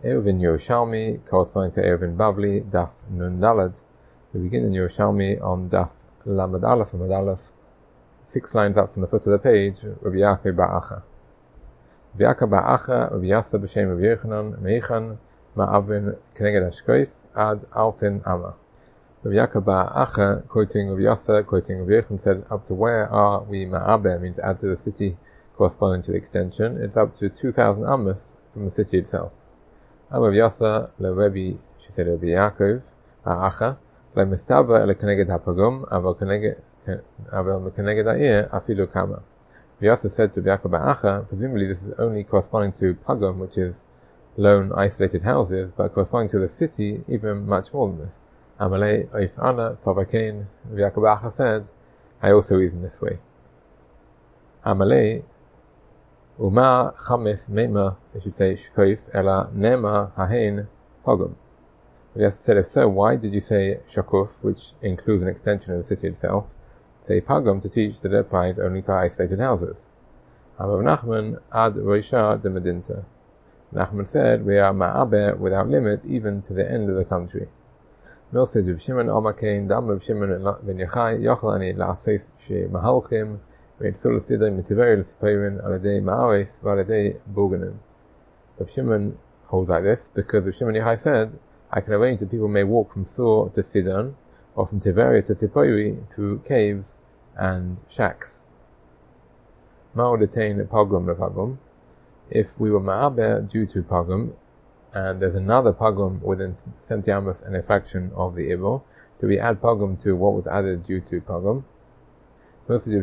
Eruvin Yerushalmi, corresponding to Eruvin Bavli, Daf Nun Dalad. We begin in Yerushalmi on Daf Lamed Aleph Amud Aleph, 6 lines up from the foot of the page, Rabbi Yaakov bar Acha. Rabbi Yaakov bar Acha, Rabbi Yasa b'shem Rabbi Yochanan, Meichan, Ma'avin, Keneged HaShkoif, Ad Alpin Amma. Rabbi Yaakov bar Acha, quoting Rabbi Yasa, quoting Rabbi Yochanan, said, up to where are we Ma'abeh, means add to the city corresponding to the extension. It's up to 2,000 Ammas from the city itself. Rabbi Yasa, Rabbi, she said, Rabbi Yaakov bar Acha, Mistaba ele Keneged HaPagum, Aval Keneged Ha'ir, Afilu Kama. Rabbi Yasa said to Rabbi Yaakov bar Acha, presumably this is only corresponding to Pagum, which is lone, isolated houses, but corresponding to the city, even much more than this. Amalei Oif Ana Savakein, Rabbi Yaakov bar Acha said, I also reason this way. Amalei Uma Chamis Mema, I should say Shkoif, Ela Nema Hahen Pagum. Rabbi Yasa said, if so, why did you say Shakuf, which includes an extension of the city itself, say Pagum to teach that it applies only to isolated houses? Rav Nachman Ad Roisha de Medinta. Nachman said, we are Ma'aber without limit, even to the end of the country. Mil said, Rav Shimon Omakein, Dam Rav Shimon ben Yochai, Yochel Ani La'asef She Mahalchim, Ve'etzul Sidai Mitiver L'Sipirin, Aladei Ma'ares, Valadei Boganim. Rav Shimon holds like this, because Rav Shimon Yochai said, I can arrange that people may walk from Sur to Sidon, or from Tiberia to Sipori, through caves and shacks. Ma'od attain Pagum lePagum. If we were Ma'aber due to Pagum, and there's another Pagum within 70 Amos and a fraction of the Ibor, do we add Pagum to what was added due to Pagum? The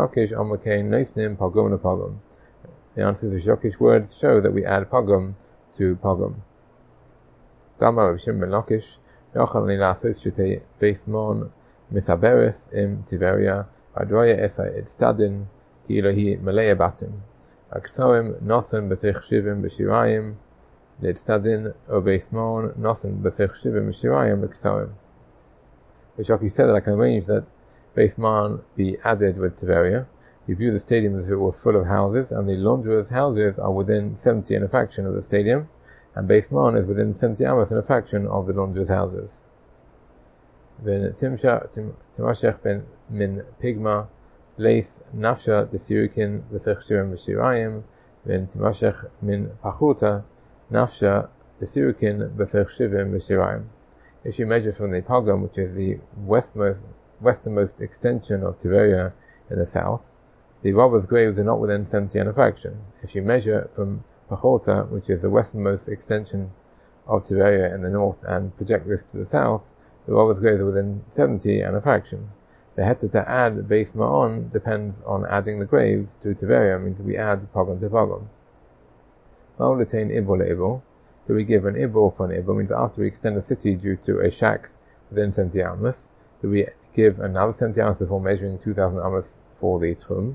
answer is the Shokish words show that we add Pagum to Pagum. Gama Rav Shimon ben Lakish, Yochel Ani La'asos Shetei Beis Mon Mithaberes Im Tiberia, Adroya Esa Etztadin, Ki Elohi Malaya Batim, Aksoim Nosen B'Tech Shivim B'Shirayim, Le'Etztadin O Beis Mon Nosen B'Tech Shivim B'Shirayim Aksoim. The Shoki said that I can arrange that Beis Mon be added with Tiberia. You view the stadium as if it were full of houses, and the launderer's houses are within 70 and a fraction of the stadium, and Beis Mon is within 70 Amos and a fraction of the launderer's houses. Then Timashech ben min Pigma, Leis Nafsha Desirukin V'Sech Shirim V'Shirayim, then Timashech min Pachuta, Nafsha Desirukin V'Sech Shivim V'Shirayim. If you measure from the Pagum, which is the westernmost extension of Tiberia in the south, the robbers' graves are not within 70 and a fraction. If you measure from Pachota, which is the westernmost extension of Tiberia in the north, and project this to the south, the robbers' graves are within 70 and a fraction. The heter to add Beis Ma'on depends on adding the graves to Tiberia, means we add Pagum to Pagum. Ma'ol attain Ibor le'Ibor. Do we give an Ibor for an Ibor? Means after we extend the city due to a shack within 70 Amos, do we give another 70 Amos before measuring 2,000 Amos for the Tchum?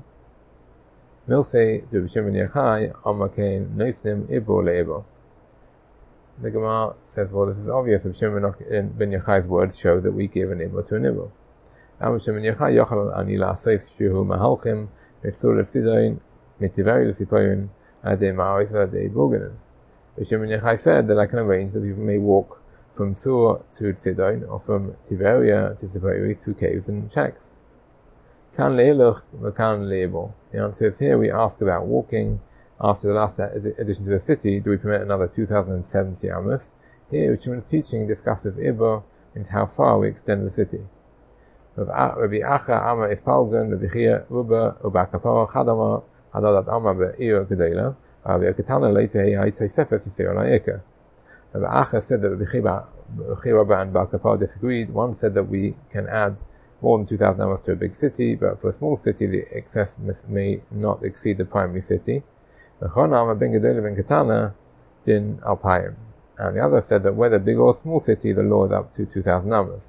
Milsei Rav Shimon Yochai Amakein Noisnim Ibor le'Ibor. The Gemara says, well, this is obvious. Rav Shimon ben Yochai's words show that we give an Ibor to an Ibor. Rav Shimon Yochai Yochel Ani La'asos Shehu Mahalchim Mitzul L'Sidoin Mitiveri L'Siporin Adei Ma'aris Adei Boganim. Rav Shimon Yochai said that I can arrange that people may walk from Sur to Sidon, or from Tiberia to Sipori through caves and shacks. Kan le'eluch v'kan le'ibor. The answer is, here we ask about walking. After the last addition to the city, do we permit another 2,070 Amos? Here, Rav Shimon's teaching discusses Ibor, means how far we extend the city. Rabbi Acha Amma Ispalgan, Rabbi Chia Ruba Ubakapar Chadama Hadadat Amma Be'ir Gedela, Rabbi Ketana later Hai Tosefes Yisir La'eka. Rabbi Acha said that Rabbi Chia Ruba and Bakapar disagreed. One said that we can add more than 2,000 Amos to a big city, but for a small city the excess may not exceed the primary city. And the other said that whether big or small city, the law is up to 2,000 Amos.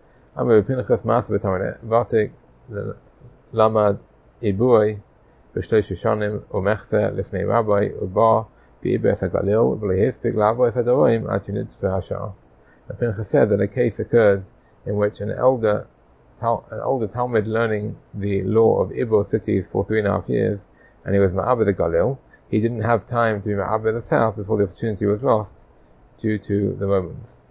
Lamad Ibuy B'Shlosh Shonim Umechse Lifnei Rabbi Uba B'Ibes HaGalil V'Lehispik Lavo Es Hadorim Ad Shinitz V'Hashar. And Pinchas said that a case occurred in which an older Talmud learning the law of Ibor cities for 3.5 years, and he was Ma'abed the Galil. He didn't have time to be Ma'abed the south before the opportunity was lost, due to the Romans.